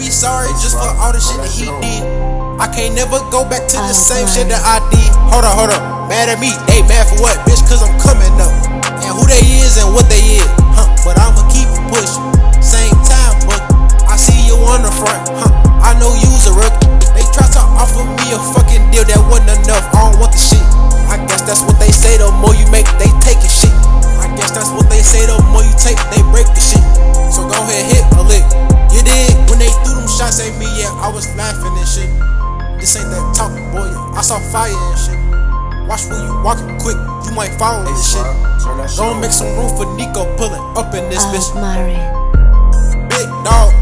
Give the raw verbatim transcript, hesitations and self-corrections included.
be sorry just for all the shit that he did. I can't never go back to the same shit that I did. Hold up, hold up, mad at me, they mad for what, bitch, cause I'm coming up. And who they is and what they is, huh, but I'ma keep it pushing. Same time, but I see you on the front, huh, I know you's a rookie. They try to offer me a fucking deal that wasn't enough, I don't want the shit. I guess that's what they say, the more you make, they take it shit. I guess that's what they say, the more you take, they break the shit. So go ahead, hit a lick. You did, when they threw them shots at me, yeah, I was laughing and shit. This ain't that talk, boy, I saw fire and shit. Watch when you walking quick, you might fall in this shit. Gonna make some room for Nico pulling up in this bitch. Murray. Big dog,